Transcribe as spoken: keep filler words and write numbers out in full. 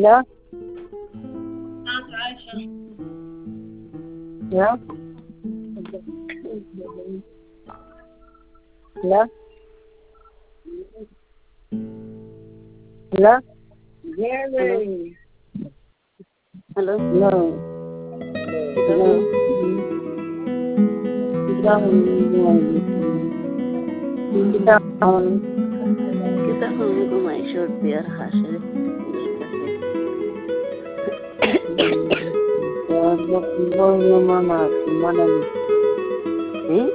لا لا لا لا Hello? لا Hello? kita Kita menunggu Maisur biar hasil mana mana Hmm?